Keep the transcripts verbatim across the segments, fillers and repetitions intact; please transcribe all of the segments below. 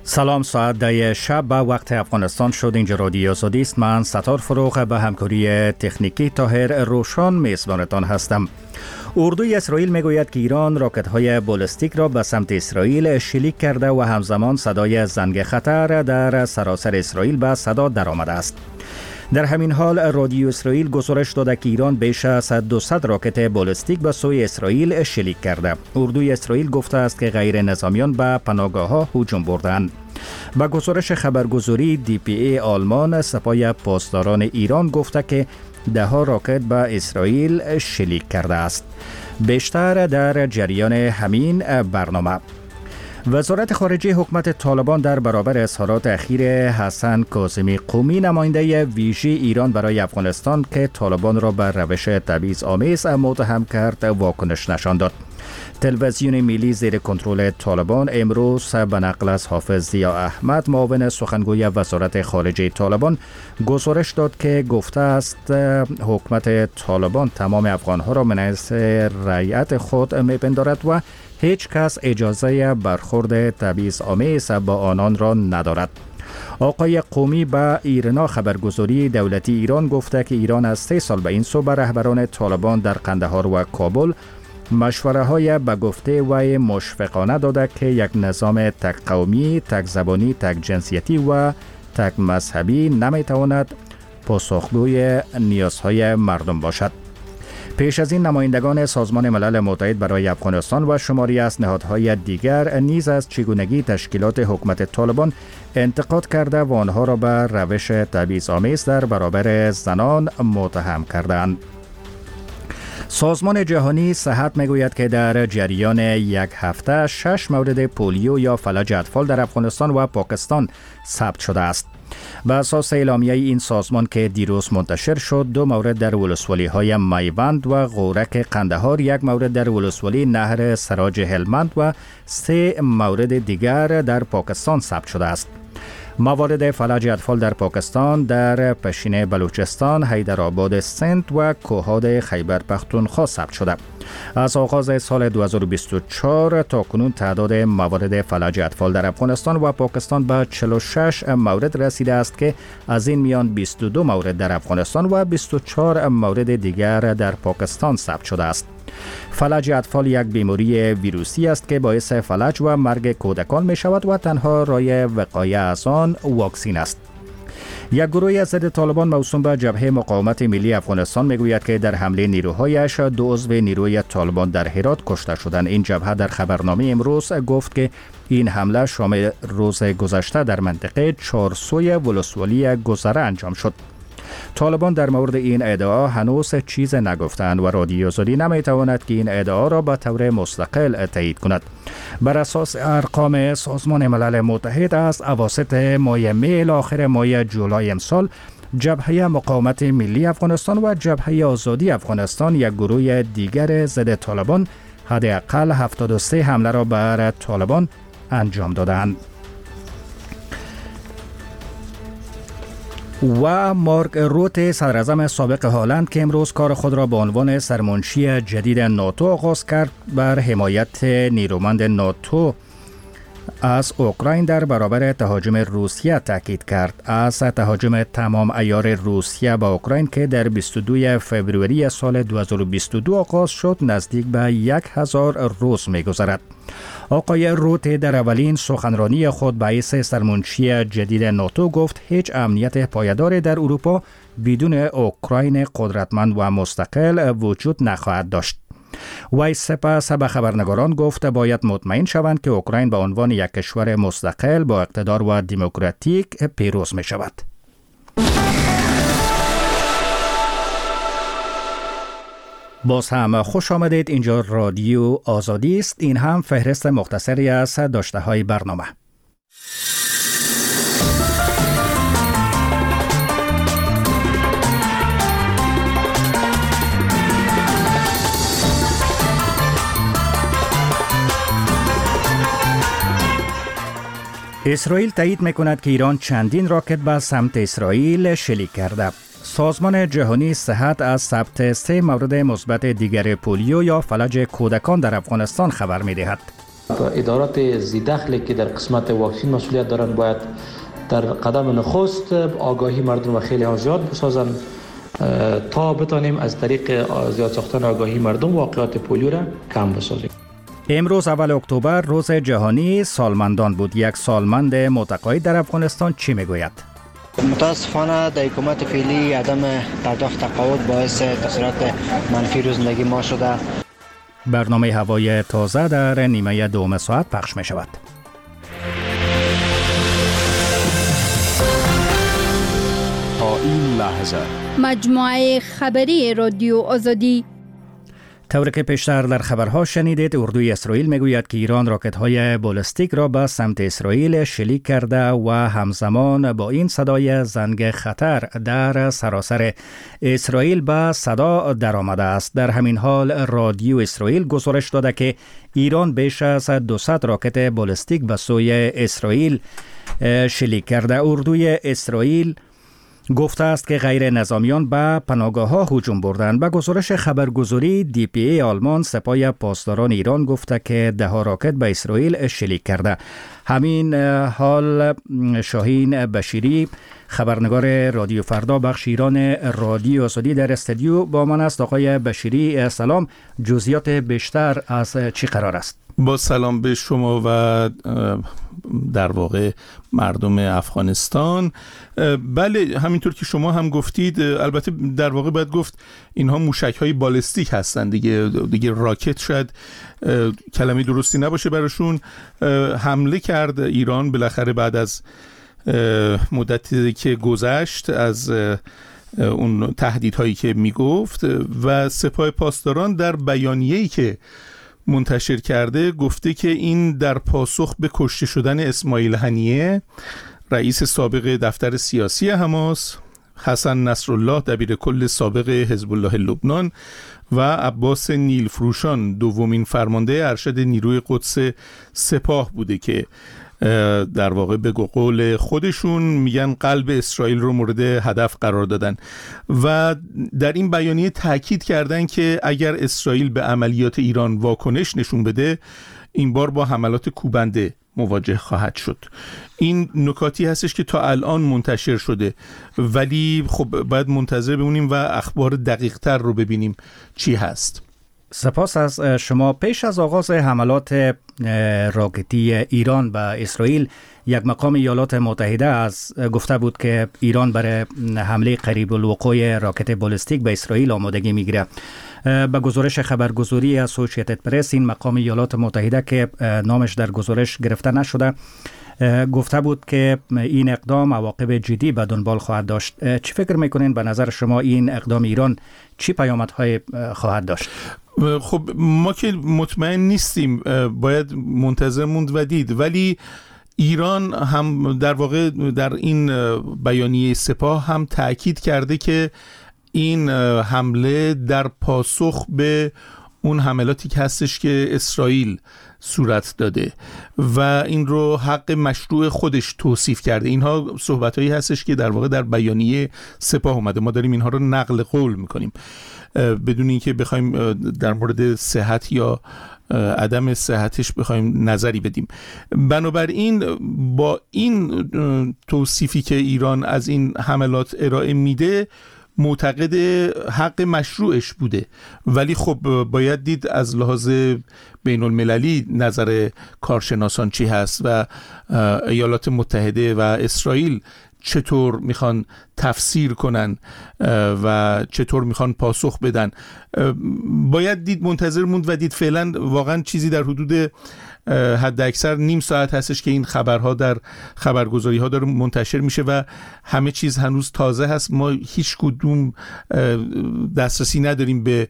سلام، ساعت ده شب به وقت افغانستان شد. اینجا رادیو آزادی است. من ستار فروغ به همکاری تکنیکی طاهر روشان میزبانتان هستم. اردوی اسرائیل میگوید که ایران راکت‌های بالستیک را به سمت اسرائیل شلیک کرده و همزمان صدای زنگ خطر در سراسر اسرائیل به صدا درآمده است. در همین حال رادیو اسرائیل گزارش داده که ایران بیش از دویست راکت بالستیک به سوی اسرائیل شلیک کرده. اردوی اسرائیل گفته است که غیر نظامیان به پناهگاه‌ها هجوم بردند. با گزارش خبرگزاری دی پی ای آلمان، سپاه پاسداران ایران گفته که ده ها راکت به اسرائیل شلیک کرده است. بیشتر در جریان همین برنامه. وزارت خارجه حکومت طالبان در برابر اظهارات اخیر حسن کاظمی قمی، نماینده ویژه ایران برای افغانستان که طالبان را بر روش تبعیض‌آمیز متهم کرد، واکنش نشان داد. تلویزیون ملی زیر کنترل طالبان امروز به نقل از حافظ ضیا احمد، معاون سخنگوی وزارت خارجه طالبان، گزارش داد که گفته است حکومت طالبان تمام افغانها را من حیث رعیت خود میپندارد و هیچ کس اجازه برخورد تبعیض‌آمیز با آنان را ندارد. آقای قمی به ایرنا خبرگزاری دولتی ایران گفته که ایران از سه سال به این سو به رهبران طالبان در قندهار و کابل مشوره های به گفته و مشفقانه داده که یک نظام تک قومی، تک زبانی، تک جنسیتی و تک مذهبی نمیتواند پاسخگوی نیازهای مردم باشد. پیش از این نمایندگان سازمان ملل متحد برای افغانستان و شماری از نهادهای دیگر نیز از چگونگی تشکیلات حکومت طالبان انتقاد کرده و آنها را به روش تبعیض‌آمیز در برابر زنان متهم کردند. سازمان جهانی صحت میگوید که در جریان یک هفته شش مورد پولیو یا فلج اطفال در افغانستان و پاکستان ثبت شده است. به اساس اعلامیه این سازمان که دیروز منتشر شد، دو مورد در ولسوالی های میوند و غورک قندهار، یک مورد در ولسوالی نهر سراج هلمند و سه مورد دیگر در پاکستان ثبت شده است. موارد فلج اطفال در پاکستان در پشین بلوچستان، حیدرآباد سند و کوهاد خیبر پختونخوا ثبت شده. از آغاز سال دو هزار و بیست و چهار تا کنون تعداد موارد فلج اطفال در افغانستان و پاکستان به چهل و شش مورد رسیده است که از این میان بیست و دو مورد در افغانستان و بیست و چهار مورد دیگر در پاکستان ثبت شده است. فلج اطفال یک بیماری ویروسی است که باعث فلج و مرگ کودکان می شود و تنها راه وقایه از آن واکسین است. یک گروه ضد طالبان موسوم به جبهه مقاومت ملی افغانستان میگوید که در حمله نیروهایش دو عضو نیروی طالبان در هرات کشته شدند. این جبهه در خبرنامه امروز گفت که این حمله شام روز گذشته در منطقه چارسوی ولسوالی گذره انجام شد. طالبان در مورد این ادعا هنوز چیز نگفتند و رادیو آزادی نمیتواند که این ادعا را به طور مستقل تایید کند. بر اساس ارقام سازمان ملل متحد از اواسط ماه می الی آخر ماه جولای امسال، جبهه مقاومت ملی افغانستان و جبهه آزادی افغانستان، یک گروه دیگر ضد طالبان، حداقل هفتاد و سه حمله را بر طالبان انجام دادند. و مارک روت، صدراعظم سابق هلند که امروز کار خود را به عنوان سرمنشی جدید ناتو آغاز کرد، بر حمایت نیرومند ناتو از اوکراین در برابر تهاجم روسیه تاکید کرد. از تهاجم تمام عیار روسیه به اوکراین که در بیست و دو فوریه سال دو هزار و بیست و دو آغاز شد، نزدیک به یک هزار روز می‌گذرد. آقای روت در اولین سخنرانی خود به حیث سرمنشی جدید ناتو گفت هیچ امنیت پایدار در اروپا بدون اوکراین قدرتمند و مستقل وجود نخواهد داشت. وی سپس به خبرنگاران گفت باید مطمئن شوند که اوکراین به عنوان یک کشور مستقل با اقتدار و دموکراتیک پیروز می شود. باز هم خوش آمدید. اینجا رادیو آزادی است. این هم فهرست مختصری از داشته های برنامه. اسرائیل تایید میکند که ایران چندین راکت به سمت اسرائیل شلیک کرده. سازمان جهانی صحت از ثبت سه مورد مثبت دیگر پولیو یا فلج کودکان در افغانستان خبر می‌دهد. ادارات ذی‌دخلی که در قسمت واکسین مسئولیت دارند باید در قدم نخست آگاهی مردم را خیلی زیاد بسازند تا بتانیم از طریق زیاد ساختن آگاهی مردم واقعات پولیو را کم بسازیم. امروز اول اکتبر روز جهانی سالمندان بود. یک سالمند متقاعد در افغانستان چی میگوید؟ متاسفانه در حکومت فعلی عدم پرداخت تقاعد باعث تاثیرات منفی رو زندگی ما شده. برنامه هوای تازه در نیمه دوم ساعت پخش می شود. تا این لحظه مجموعه خبری رادیو آزادی. طوری که پیشتر در خبرها شنیدید، اردوی اسرائیل میگوید که ایران راکت‌های بالستیک را به سمت اسرائیل شلیک کرده و همزمان با این صدای زنگ خطر در سراسر اسرائیل به صدا درآمده است. در همین حال رادیو اسرائیل گزارش داده که ایران بیش از دویست راکت بالستیک به سوی اسرائیل شلیک کرده. اردوی اسرائیل گفته است که غیر نظامیان به پناهگاه‌ها هجوم بردند. به گزارش خبرگزاری دی پی ای آلمان، سپاه پاسداران ایران گفته که ده ها راکت به اسرائیل شلیک کرده. همین حال شاهین بشیری، خبرنگار رادیو فردا بخش ایران رادیو آزادی در استودیو با من است. آقای بشیری سلام، جزئیات بیشتر از چی قرار است؟ با سلام به شما و در واقع مردم افغانستان. بله، همینطور که شما هم گفتید، البته در واقع باید گفت اینها موشک‌های بالستیک هستند دیگه دیگه راکت شاید کلمه درستی نباشه براشون. حمله کرد ایران بالاخره بعد از مدتی که گذشت از اون تهدیدهایی که میگفت، و سپاه پاسداران در بیانیه‌ای که منتشر کرده گفته که این در پاسخ به کشته شدن اسماعیل هنیه، رئیس سابق دفتر سیاسی حماس، حسن نصرالله دبیر کل سابق حزب الله لبنان و عباس نیلفروشان دومین فرمانده ارشد نیروی قدس سپاه بوده که در واقع به قول خودشون میگن قلب اسرائیل رو مورد هدف قرار دادن و در این بیانیه تاکید کردن که اگر اسرائیل به عملیات ایران واکنش نشون بده، این بار با حملات کوبنده مواجه خواهد شد. این نکاتی هستش که تا الان منتشر شده، ولی خب باید منتظر بمونیم و اخبار دقیق تر رو ببینیم چی هست. سپاس از شما. پیش از آغاز حملات راکتی ایران به اسرائیل، یک مقام ایالات متحده از گفته بود که ایران برای حمله قریب الوقوع راکت بالستیک به اسرائیل آمادگی میگیره. به گزارش خبرگزاری اسوسییتد پرس، این مقام ایالات متحده که نامش در گزارش گرفته نشده گفته بود که این اقدام عواقب جدی به دنبال خواهد داشت. چی فکر میکنین به نظر شما این اقدام ایران چی پیامدهای خواهد داشت؟ خب ما که مطمئن نیستیم، باید منتظر موند و دید، ولی ایران هم در واقع در این بیانیه سپاه هم تأکید کرده که این حمله در پاسخ به اون حملاتی که هستش که اسرائیل صورت داده و این رو حق مشروع خودش توصیف کرده. اینها صحبتایی هستش که در واقع در بیانیه سپاه اومده. ما داریم اینها رو نقل قول میکنیم بدون اینکه بخوایم در مورد صحت یا عدم صحتش بخوایم نظری بدیم. بنابراین با این توصیفی که ایران از این حملات ارائه میده، معتقد حق مشروعش بوده، ولی خب باید دید از لحاظ بین المللی نظر کارشناسان چی هست و ایالات متحده و اسرائیل چطور میخوان تفسیر کنن و چطور میخوان پاسخ بدن. باید دید، منتظر موند و دید. فعلا واقعا چیزی در حدود حد اکثر نیم ساعت هستش که این خبرها در خبرگزاری ها داره منتشر میشه و همه چیز هنوز تازه هست. ما هیچ کدوم دسترسی نداریم به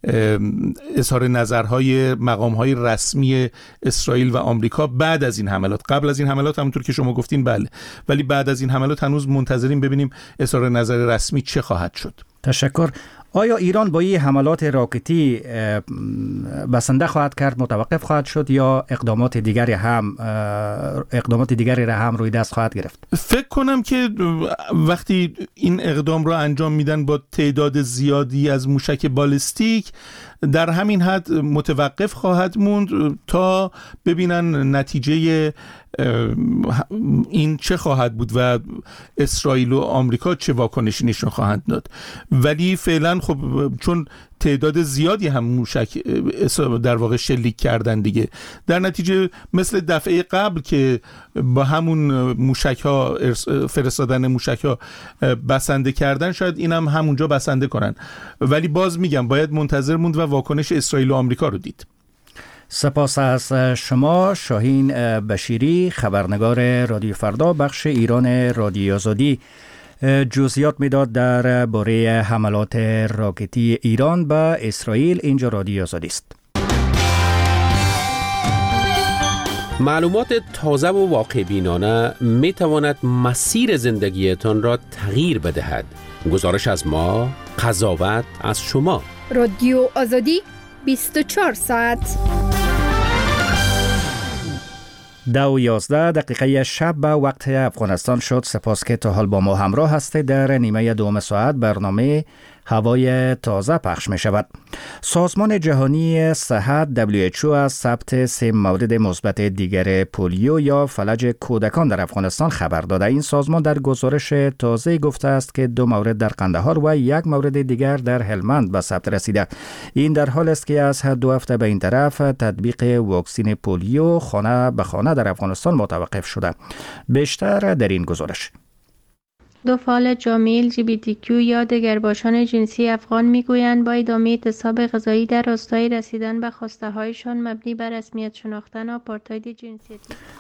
اظهار نظرهای مقامهای رسمی اسرائیل و آمریکا بعد از این حملات. قبل از این حملات همونطور که شما گفتین بله، ولی بعد از این حملات هنوز منتظریم ببینیم اظهار نظر رسمی چه خواهد شد. تشکر. آیا ایران با این حملات راکتی بسنده خواهد کرد، متوقف خواهد شد یا اقدامات دیگری هم اقدامات دیگری را هم روی دست خواهد گرفت؟ فکر کنم که وقتی این اقدام را انجام میدن با تعداد زیادی از موشک بالستیک، در همین حد متوقف خواهد موند تا ببینن نتیجه این چه خواهد بود و اسرائیل و آمریکا چه واکنشی نشون خواهند داد. ولی فعلا خب چون تعداد زیادی هم موشک در واقع شلیک کردن دیگه، در نتیجه مثل دفعه قبل که با همون موشک ها فرستادن موشک ها بسنده کردن، شاید این هم همونجا بسنده کنن. ولی باز میگم باید منتظر موند و واکنش اسرائیل و آمریکا رو دید. سپاس از شما شاهین بشیری، خبرنگار رادیو فردا بخش ایران رادیو آزادی، جزئیات میداد در باره حملات راکتی ایران به اسرائیل. اینجا رادیو آزادی است. معلومات تازه و واقع بینانه می تواند مسیر زندگیتان را تغییر بدهد. گزارش از ما، قضاوت از شما. رادیو آزادی بیست و چهار ساعت. دو و یازده دقیقه شب به وقت افغانستان شد. سپاس که تا حال با ما همراه هستید. در نیمه دوم ساعت برنامه هوای تازه پخش می شود. سازمان جهانی صحت دبلیو اچ او از ثبت سه مورد مثبت دیگر پولیو یا فلج کودکان در افغانستان خبر داده. این سازمان در گزارش تازه گفته است که دو مورد در قندهار و یک مورد دیگر در هلمند به ثبت رسیده. این در حال است که از دو هفته به این طرف تطبیق واکسن پولیو خانه به خانه در افغانستان متوقف شده. بیشتر در این گزارش. دو فعال جامعه ال جی بی تی کیو یا دگرباشان جنسی افغان میگویند با ادامه اعتصاب غذایی در راستای رسیدن به خواسته‌هایشان مبنی بر رسمیت شناختن آپارتاید جنسیتی.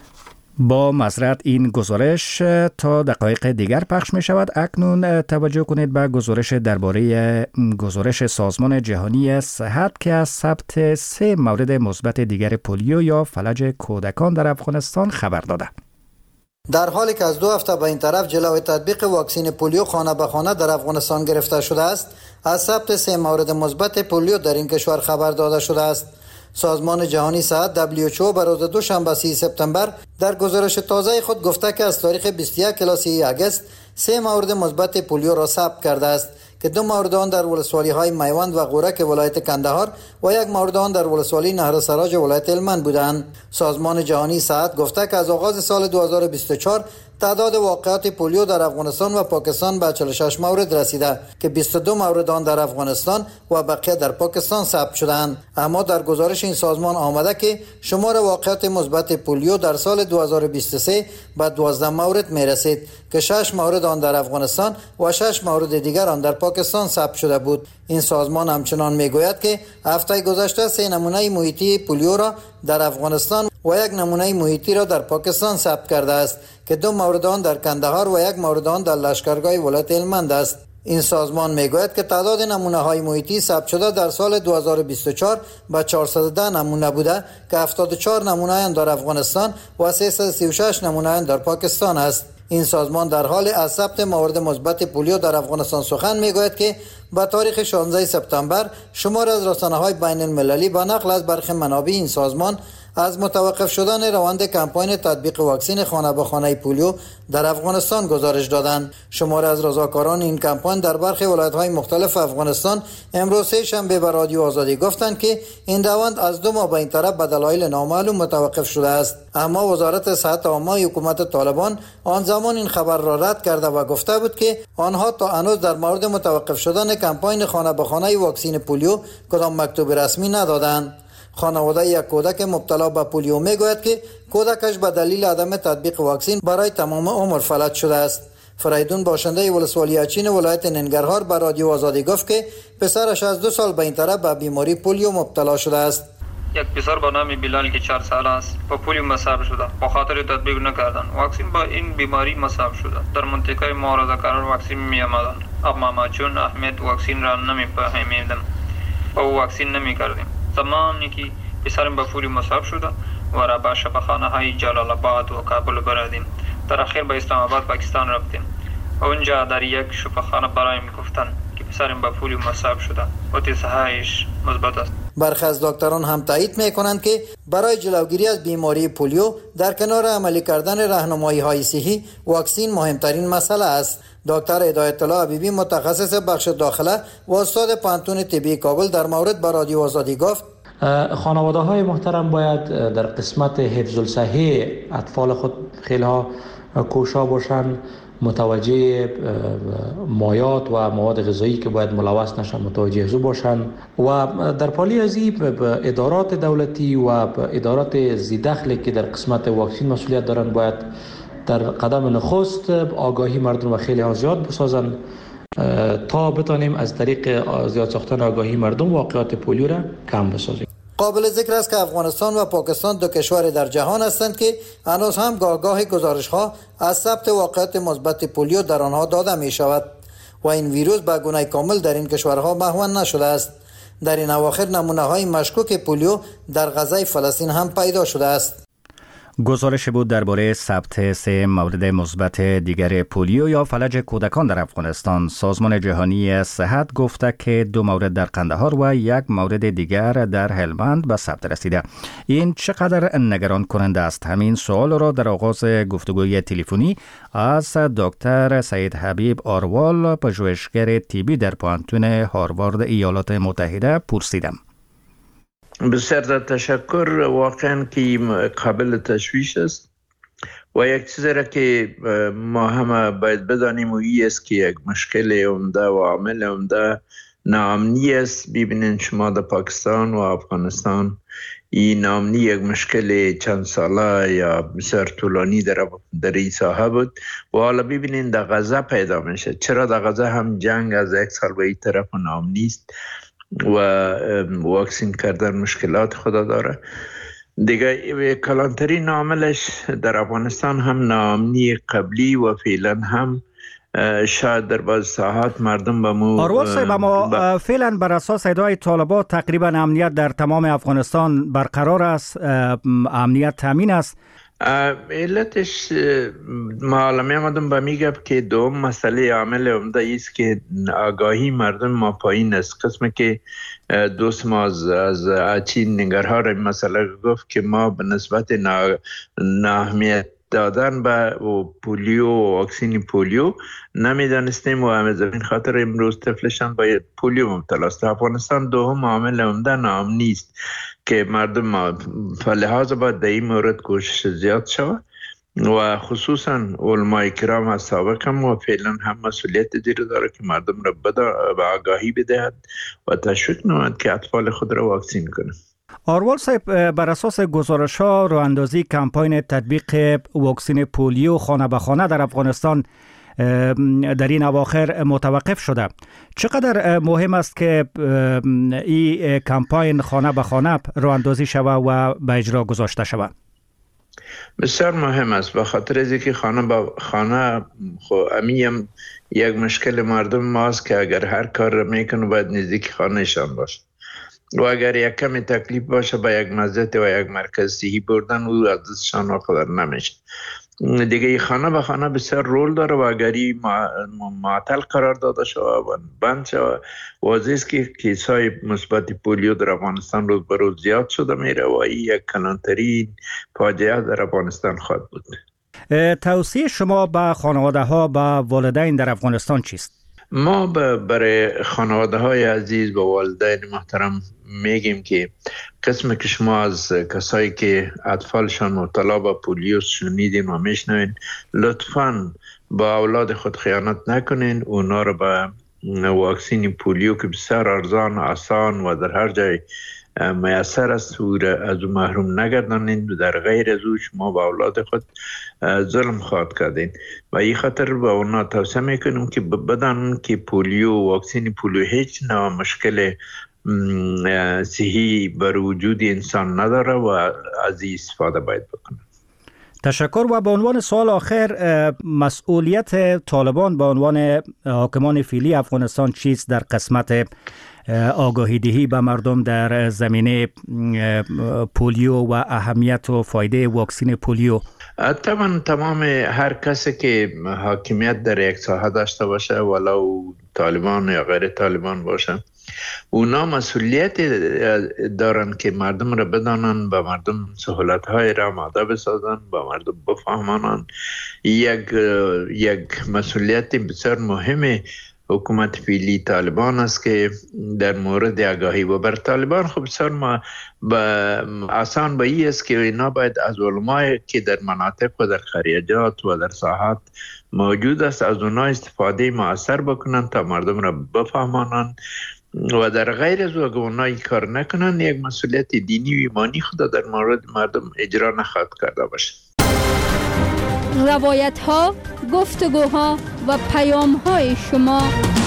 با معذرت این گزارش تا دقایق دیگر پخش می شود. اکنون توجه کنید به گزارش درباره گزارش سازمان جهانی صحت که از ثبت سه مورد مثبت دیگر پولیو یا فلج کودکان در افغانستان خبر داده. در حالی که از دو هفته به این طرف جلوی تطبیق واکسن پولیو خانه به خانه در افغانستان گرفته شده است، از ثبت سه مورد مثبت پولیو در این کشور خبر داده شده است. سازمان جهانی صحت دبلیو اچ او بر روز دوشنبه سی سپتامبر در گزارش تازه خود گفته که از تاریخ بیست و یک الی سی آگوست سه مورد مثبت پولیو را ثبت کرده است که دو مورد آن در ولسوالی های میوند و غورک ولایت کندهار و یک مورد آن در ولسوالی نهر سراج ولایت هلمند بودند. سازمان جهانی صحت گفته که از آغاز سال دو هزار و بیست و چهار تعداد واقعات پولیو در افغانستان و پاکستان به چهل و شش مورد رسیده که بیست و دو مورد آن در افغانستان و بقیه در پاکستان ثبت شدند. اما در گزارش این سازمان آمده که شمار واقعات مثبت پولیو در سال دو هزار و بیست و سه به دوازده مورد می رسید که شش مورد آن در افغانستان و شش مورد دیگر آن در پاکستان ثبت شده بود. این سازمان همچنان می گوید که هفته گذشته سه نمونه محیطی پولیو را در افغانستان و یک نمونه محیطی را در پاکستان ثبت کرده است که دو مورد آن در کندهار و یک مورد آن در لشکرگاه ولایت هلمند است. این سازمان میگوید که تعداد نمونه های محیطی ثبت شده در سال دو هزار و بیست و چهار به چهارصد و ده نمونه بوده که هفتاد و چهار نمونه آن در افغانستان و سیصد و سی و شش نمونه آن در پاکستان است. این سازمان در حال از ثبت موارد مثبت پولیو در افغانستان سخن میگوید که با تاریخ شانزده سپتامبر شمار از رسانه‌های بین المللی با نقل از برخی منابع این سازمان از متوقف شدن روند کمپاین تطبیق واکسن خانه به خانه پولیو در افغانستان گزارش دادند. شمار از رضاکاران این کمپاین در برخی ولایت‌های مختلف افغانستان امروز سه شنبه به رادیو آزادی گفتند که این روند از دو ماه به این طرف به دلایل نامعلوم متوقف شده است. اما وزارت صحت عامه حکومت طالبان آن زمان این خبر را رد کرده و گفته بود که آنها تا هنوز در مورد متوقف شدن کمپاین خانه به خانه واکسن پولیو کدام مکتوب رسمی ندادند. خانواده یک کودک مبتلا به پولیو میگوید که کودکش به دلیل عدم تطبیق واکسن برای تمام عمر فلج شده است. فریدون باشنده ولسوالی اچین ولایت ننگرهار به رادیو آزادی گفت که پسرش از دو سال به این طرف به بیماری پولیو مبتلا شده است. یک پسر با نام بلال که چهار ساله است با پولیو مصاب شده، به خاطر تطبیق نکردن واکسن با این بیماری مصاب شده. در منطقه ما رضاکاران واکسن می آمدند، اما ما چون اهمیت واکسن را نمی فهمیدیم و واکسن نمی کردیم. زمانی که پسرم به پولیو مصاب شده و را به شفاخانه های جلال آباد و کابل بردیم. در اخیر به اسلام آباد پاکستان رفتیم و اونجا در یک شفاخانه برای می گفتن که سرم به پولیو مصاب شده و تصحیحش مثبت است. برخی از دکتران هم تایید میکنند که برای جلوگیری از بیماری پولیو در کنار عملی کردن راهنمایی های صحی واکسین مهمترین مسئله است. دکتر هدایت الله حبیبی متخصص بخش داخله و استاد پانتون طبی کابل در مورد به رادیو آزادی گفت خانواده های محترم باید در قسمت حفظ الصحه اطفال خود خیلی ها کوشا باشند، متوجه مایات و مواد غذایی که باید ملوث نشن متوجه زو باشند و در پالی ازی به ادارات دولتی و ادارات ذی‌دخل که در قسمت واکسین مسئولیت دارند باید در قدم نخست آگاهی مردم و خیلی ها زیاد بسازند تا بتانیم از طریق زیاد ساختن آگاهی مردم واقعات پولیو را کم بسازیم. قابل ذکر است که افغانستان و پاکستان دو کشور در جهان هستند که هنوز هم گاه گزارش ها از ثبت واقعات مثبت پولیو در آنها داده می شود و این ویروس به گونه کامل در این کشورها محو نشده است. در این اواخر نمونه های مشکوک پولیو در غزه فلسطین هم پیدا شده است. گزارش بود درباره ثبت سه مورد مثبت دیگر پولیو یا فلج کودکان در افغانستان. سازمان جهانی صحت گفته که دو مورد در قندهار و یک مورد دیگر در هلمند به ثبت رسیده. این چقدر نگران کننده است؟ همین سوال را در آغاز گفتگوی تلفنی از دکتر سعید حبیب آروال، پژوهشگر طبی در پانتون هاروارد ایالات متحده پرسیدم. بسیار تشکر. واقعا که قابل تشویش است و یک چیزی را که ما همه باید بدانیم و این است که یک مشکل عمده و عامل عمده ناامنی است. ببینید شما در پاکستان و افغانستان این ناامنی یک مشکل چند ساله یا بسیار طولانی در در این ساحه بود و حالا ببینید در غزه پیدا میشه. چرا در غزه هم جنگ از یک سال به این طرف ناامنی است و واکسین کردن مشکلات خدا داره دیگه. کلانترین عاملش در افغانستان هم ناامنی قبلی و فعلا هم شاید در بعض ساحات مردم به مو آروال صاحب، اما ب... فعلا بر اساس ادعای طالبان تقریبا امنیت در تمام افغانستان برقرار است، امنیت تامین است. علتش معلومه آمدم به میگم که دوم مسئله عامل عمده است که آگاهی مردم ما پایین است. قسمی که دوست ما از, از اچین نگرها را این مسئله گفت که ما به نسبت نا, ناهمیت دادن به پولیو و واکسین پولیو نمیدانستیم و همه زمین خاطر امروز طفلشان باید پولیو مبتلا است. افغانستان دوم عامل عمده ناامنی است که مردم فلحاظ باید در این مورد کوشش زیاد شود و خصوصا علماء کرام از سابق هم و فعلا هم مسئولیت زیر داره که مردم را به آگاهی بدهد و تشویق نماید که اطفال خود را واکسین کنند. آروال صاحب، بر اساس گزارش ها راه اندازی کمپاین تطبیق واکسین پولیو خانه به خانه در افغانستان در این اواخر متوقف شده. چقدر مهم است که این کمپاین خانه به خانه راه اندازی شود و به اجرا گذاشته شود؟ بسیار مهم است، به خاطر از اینکه خانه به خانه خو امیم یک مشکل مردم ماست که اگر هر کار را میکنه باید نزدیک خانهشان باشه و اگر یک کمی تکلیف باشه با یک مسجد و یک مرکز صحی بردن او از دستشان واقع نمیشه. دیگه خانه به خانه بسیار رول داره و اگر معطل قرار داده شود و بند شود واضح است که کیسای مثبت پولیو در افغانستان روز به روز زیاد شده میره و این یک کلانترین فاجعه در افغانستان خواهد بود. توصیه شما به خانواده ها و والدین در افغانستان چیست؟ ما برای خانواده های عزیز و والدین محترم میگیم که قسم که شما از کسایی که اطفالشان مبتلا به پولیو شنیدین و میشنوین لطفاً با اولاد خود خیانت نکنین. اونا رو به واکسین پولیو که بسیار ارزان، آسان و در هر جای میسر است او را از او محروم نگردانین و در غیر از او شما با اولاد خود ظلم خواهد کردین و این خاطر به اونا توصیه میکنیم که بدانن که پولیو واکسین پولیو هیچ نوع مشکل صحی بر وجود انسان نداره و از این استفاده باید بکنن. تشکر. و به عنوان سوال آخر، مسئولیت طالبان به عنوان حاکمان فعلی افغانستان چیست در قسمت آگاهی دهی به مردم در زمینه پولیو و اهمیت و فایده واکسن پولیو؟ طبعا تمام هر کسی که حاکمیت در یک ساحه داشته باشه، ولو طالبان یا غیر طالبان باشه، اونا مسئولیت دارن که مردم را بدانن، به مردم سهولت های را آماده بسازن، به مردم بفهمانن. یک یک مسئولیت بسیار مهمه حکومت فعلی طالبان است که در مورد آگاهی و بر طالبان خب بسیار ما آسان به این است که اینا باید از علمای که در مناطق و در خریجات و در ساحات موجود است از اونا استفاده مؤثر بکنن تا مردم را بفهمانن و در غیر از اگه اونایی کار نکنن یک مسئولیت دینی و ایمانی خدا در مورد مردم اجرا نخواهد کرده باشه. روایت ها، گفتگوها و پیام های شما.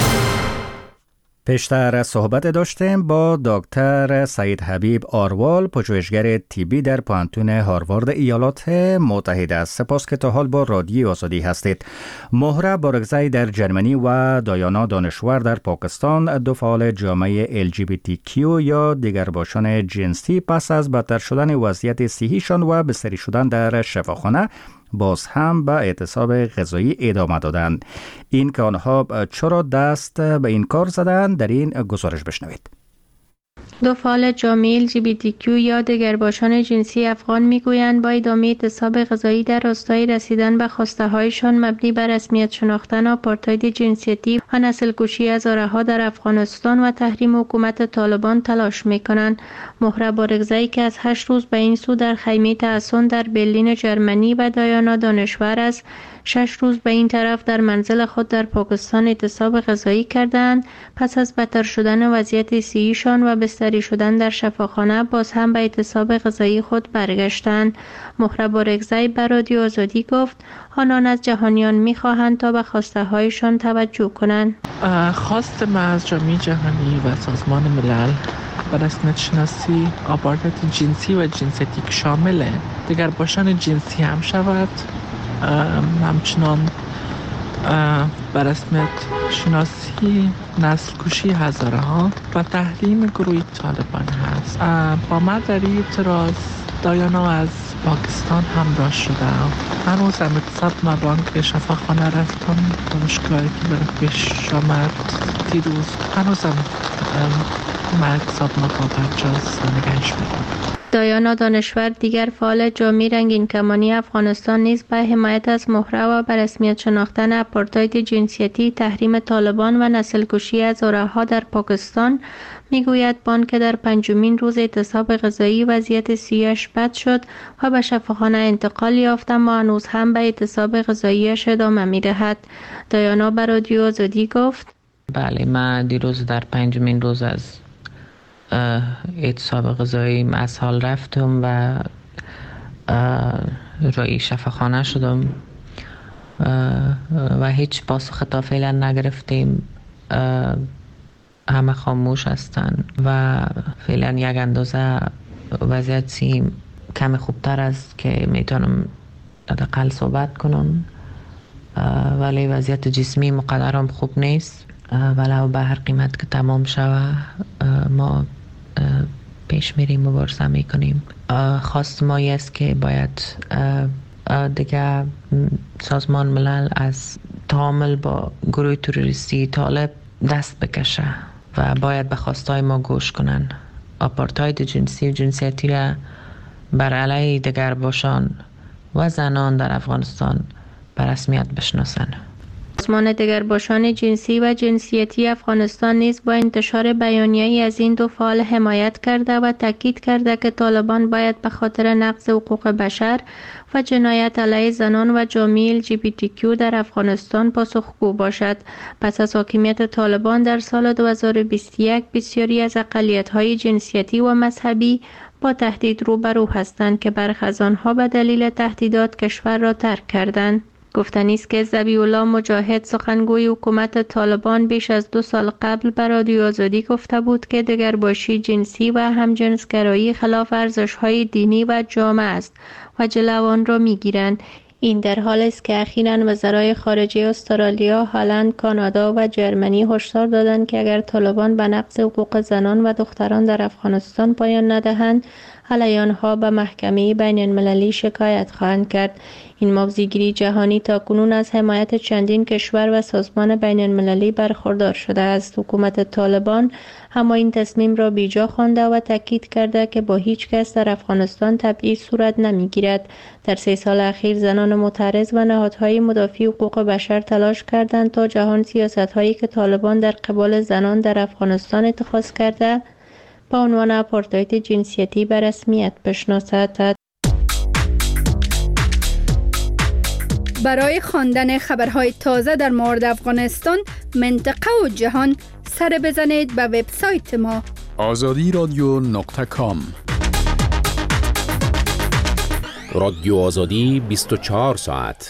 پیشتر صحبت داشتیم با دکتر سعید حبیب آروال، پژوهشگر طبی در پانتون هاروارد ایالات متحده. سپاس که تا حال با رادیو آزادی هستید. مهره بارگزای در جرمنی و دایانا دانشور در پاکستان، دو فعال جامعه ال جی بی تی کیو یا دیگرباشان جنسی، پس از بدتر شدن وضعیت صحیشان و بستری شدن در شفاخانه باز هم به اعتصاب غذایی ادامه دادند. این که آنها چرا دست به این کار زدند در این گزارش بشنوید. دو فعال جامعه ال جی بی تی کیو یا دیگرباشان جنسی افغان میگویند با ادامه اعتصاب غذایی در راستای رسیدن به خواسته هایشان مبنی بر رسمیت شناختن آپارتاید جنسیتی و نسل‌کشی هزارها در افغانستان و تحریم حکومت طالبان تلاش میکنند. مهره بارگزایی که از هشت روز به این سو در خیمه تحصن در برلین جرمنی و دایانا دانشور است، شش روز به این طرف در منزل خود در پاکستان اعتصاب غذایی کردند. پس از بدتر شدن وضعیت صحیشان و بستری شدن در شفاخانه باز هم به اعتصاب غذایی خود برگشتند. مهره بارگزایی به رادیو آزادی گفت آنان از جهانیان می‌خواهند تا به خواسته هایشان توجه کنند. خواست ما از جامعه جهانی و سازمان ملل به رسمیت شناسی آپارتاید جنسی و جنسیتی که شامل دیگرباشان جنسی هم شود، همچنان به رسمیت شناسی نسل کشی هزارها و تحریم گروه طالبان هست. با ما در این اعتراض دایانا از پاکستان همراه شده. هنوز هم اتصاب ما بانک شفاخانه رفتم با مشکلاتی که برای پیش آمد دیروز. هنوز هم ما اتصاب ما با برجاز و نگهش میدم. دایانا دانشور دیگر فعال جامعه رنگین کمانی افغانستان نیز به حمایت از مهره و به رسمیت شناختن آپارتاید جنسیتی، تحریم طالبان و نسل‌کشی هزارها در پاکستان میگوید بانک در پنجمین روز اعتصاب غذایی وضعیت صحیش بد شد و به شفاخانه انتقال یافت، اما هنوز هم به اعتصاب غذاییش ادامه میدهد. دایانا به رادیو آزادی گفت بله، من دیروز در پنجمین روز از اعتصاب غذایی از حال رفتم و روی شفاخانه شدم و هیچ پاسخ تا فعلا نگرفتیم. همه خاموش هستند و فعلا یک اندازه وضعیت سیم کمی خوبتر است که میتونم حداقل صحبت کنم، ولی وضعیت جسمی مقدرم خوب نیست. ولو به هر قیمت که تمام شود ما پیش میریم، مبارزه میکنیم. خواست ما است که باید دیگه سازمان ملل از تعامل با گروه تروریستی طالب دست بکشه و باید به خواستای ما گوش کنن. آپارتاید جنسی و جنسیتی را بر علیه دیگرباشان و زنان در افغانستان به رسمیت بشناسن. سازمان دیگرباشان جنسی و جنسیتی افغانستان نیز با انتشار بیانیه‌ای از این دو فعال حمایت کرده و تاکید کرده که طالبان باید به خاطر نقض حقوق بشر و جنایت علیه زنان و جامعه ال جی بی تی کیو در افغانستان پاسخگو باشد. پس از حاکمیت طالبان در سال دو هزار و بیست و یک بسیاری از اقلیت‌های جنسیتی و مذهبی با تهدید روبرو هستند که برخی از آنها به دلیل تهدیدات کشور را ترک کردند. گفتنی است که ذبیح الله مجاهد، سخنگوی حکومت طالبان، بیش از دو سال قبل به رادیو آزادی گفته بود که دگرباشی جنسی و همجنسگرایی خلاف ارزش‌های دینی و جامعه است و جلو آن را می‌گیرند. این در حالی است که اخیراً وزرای خارجه استرالیا، هلند، کانادا و جرمنی هشدار دادند که اگر طالبان به نقض حقوق زنان و دختران در افغانستان پایان ندهند، علیه آنها به محکمه بین المللی شکایت خواهند کرد. این موضع‌گیری جهانی تاکنون از حمایت چندین کشور و سازمان بین المللی برخوردار شده است. حکومت طالبان اما این تصمیم را بیجا خوانده و تاکید کرده که با هیچ کس در افغانستان تبعیض صورت نمیگیرد. در سه سال اخیر زنان معترض و نهادهای مدافع حقوق بشر تلاش کردند تا جهان سیاست‌هایی که طالبان در قبال زنان در افغانستان اتخاذ کرده با عنوان آپارتاید جنسیتی به رسمیت بشناسد. برای خواندن خبرهای تازه در مورد افغانستان، منطقه و جهان، سر بزنید به وبسایت ما آزادی رادیو نقطه کام. رادیو آزادی بیست و چهار ساعت.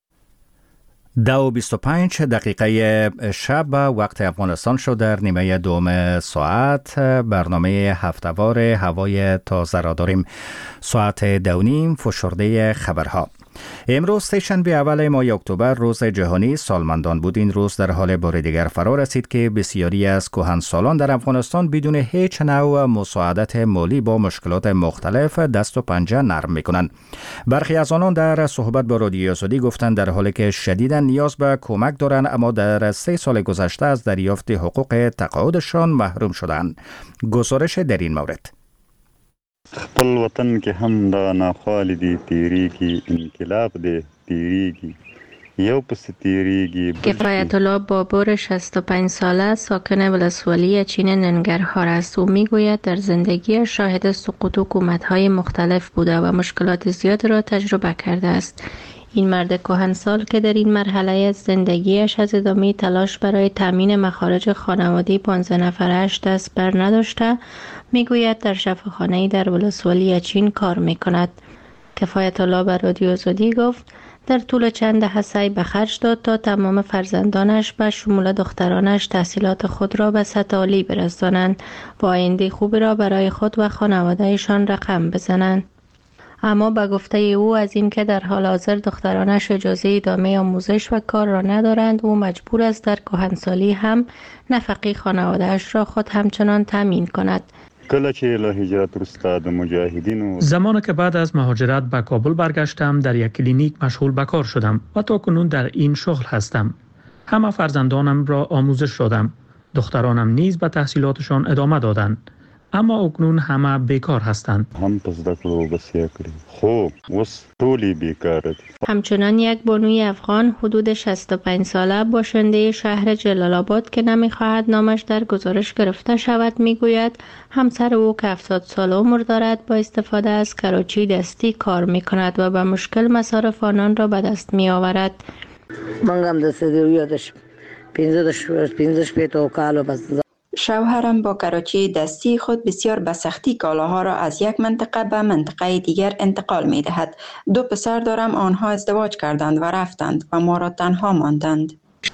دو و بیست و پنج دقیقه شب وقت افغانستان شد. در نیمه دوم ساعت برنامه هفته‌وار هوای تازه را داریم. ساعت دو نیم فشرده خبرها. امروز سه‌شنبه اول ماه اکتبر روز جهانی سالمندان بود. این روز در حال بار دیگر فرا رسید که بسیاری از کهنسالان در افغانستان بدون هیچ نوع مساعدت مالی با مشکلات مختلف دست و پنجه نرم میکنند. برخی از آنان در صحبت با رادیو آزادی گفتند در حالی که شدیداً نیاز به کمک دارند اما در سه سال گذشته از دریافت حقوق تقاعدشان محروم شدند. گزارش در این مورد. خپل وطن کې هم دا ناخوالې دي تیریږي انقلاب دی تیریږي یو پس تیریږي. کفایت الله بابور شصت و پنج ساله ساکن ولسوالی چین ننگرهار است. او میگوید در زندگی شاهد سقوط حکومت‌های مختلف بوده و مشکلات زیاد را تجربه کرده است. این مرد کهنسال که در این مرحله از زندگیش از ادامه تلاش برای تامین مخارج خانواده پانزده نفرش دست بر نداشته، میگوید در شفاخانه‌ای در ولسوالی چین کار میکند. کفایت الله به رادیو آزادی گفت در طول چند دهه سعی به خرج داد تا تمام فرزندانش به شمول دخترانش تحصیلات خود را به سطح عالی برسانند و آینده خوبی را برای خود و خانوادهشان رقم بزنند. اما به گفته او از این که در حال حاضر دخترانش اجازه ادامه آموزش و کار را ندارند، او مجبور است در کهنسالی هم نفقه خانواده‌اش را خود همچنان تامین کند. کله چې له هجرت وروسته د مجاهدینو زمانی که بعد از مهاجرت به کابل برگشتم در یک کلینیک مشغول به کار شدم و تا کنون در این شغل هستم. همه فرزندانم را آموزش دادم. دخترانم نیز به تحصیلاتشان ادامه دادند. اما اکنون همه بیکار هستند. هم پس دکلو بسیار کردیم. خوب وس طولی بیکار دي. همچنان یک بانوی افغان حدود شصت و پنج ساله باشنده شهر جلال آباد که نمیخواهد نامش در گزارش گرفته شود میگوید همسر او که هفتاد سال عمر دارد با استفاده از کراچی دستی کار میکند و به مشکل مصارف آنان را به دست میآورد. من هم دست یادش پنځه شپېته کالو بس. شوهرم با کراچی دستی خود بسیار به سختی کالاها را از یک منطقه به منطقه دیگر انتقال می دهد. دو پسر دارم، آنها ازدواج کردند و رفتند و ما را تنها ماندند.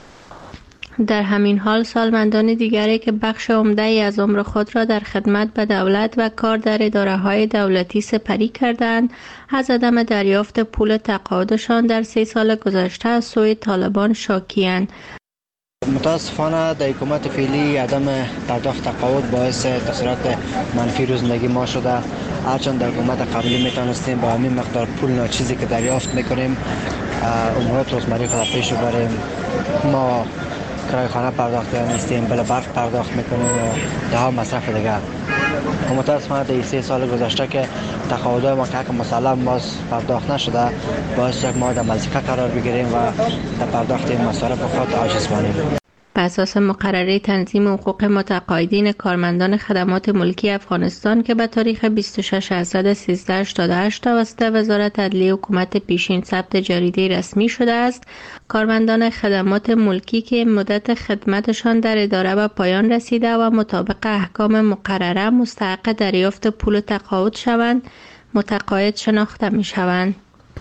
در همین حال سالمندان دیگری که بخش عمده‌ای از عمر خود را در خدمت به دولت و کار در اداره‌های دولتی سپری کردند، از عدم دریافت پول تقاعدشان در سه سال گذشته از سوی طالبان شاکی‌اند. متاسفانه در حکومت فعلی عدم پرداخت تقاعد باعث تاثیرات منفی رو زندگی ما شده. هرچند در حکومت قبلی میتونستیم با همین مقدار پول ناچیزی که دریافت میکنیم امورات روزمره خود پیش ببریم. ما کرایه خانه پرداخت نیستیم، بل برق پرداخت میکنیم و ده ها مصرف دیگه. متاسفانه در سه سال گذشته که تقاعد ما که مسلم باز پرداخت نشده باعث یک ما در مزیقه قرار بگیریم و در پرداخت مصارف خود عاجز مانیم. بر اساس مقرره تنظیم حقوق متقاعدین کارمندان خدمات ملکی افغانستان که به تاریخ بیست و شش اذر هزار و سیصد و هشتاد و هشت توسط وزارت عدلیه حکومت پیشین ثبت جریده رسمی شده است، کارمندان خدمات ملکی که مدت خدمتشان در اداره به پایان رسیده و مطابق احکام مقرره مستحق دریافت پول تقاعد شوند، متقاعد شناخته می شوند.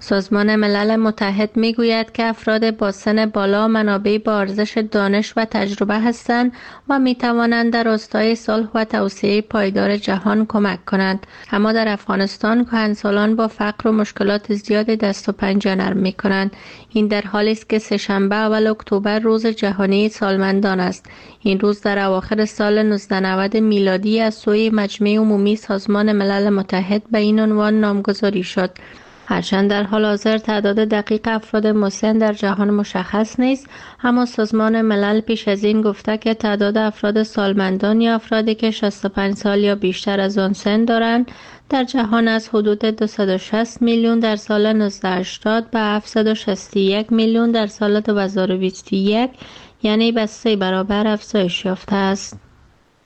سازمان ملل متحد میگوید که افراد با سن بالا منابع با ارزش دانش و تجربه هستند و می توانند در راستای صلح و توسعه پایدار جهان کمک کنند. اما در افغانستان کهنسالان با فقر و مشکلات زیاد دست و پنجه نرم می کنند. این در حالی است که سه‌شنبه اول اکتبر روز جهانی سالمندان است. این روز در اواخر سال نوزده نود میلادی از سوی مجمع عمومی سازمان ملل متحد به این عنوان نامگذاری شد. هرچند در حال حاضر تعداد دقیق افراد مسن در جهان مشخص نیست، اما سازمان ملل پیش از این گفته که تعداد افراد سالمندان یا افرادی که شصت و پنج سال یا بیشتر از آن سن دارند در جهان از حدود دویست و شصت میلیون در سال نوزده هشتاد به هفتصد و شصت و یک میلیون در سال دو هزار و بیست و یک، یعنی به سه برابر افزایش یافته است.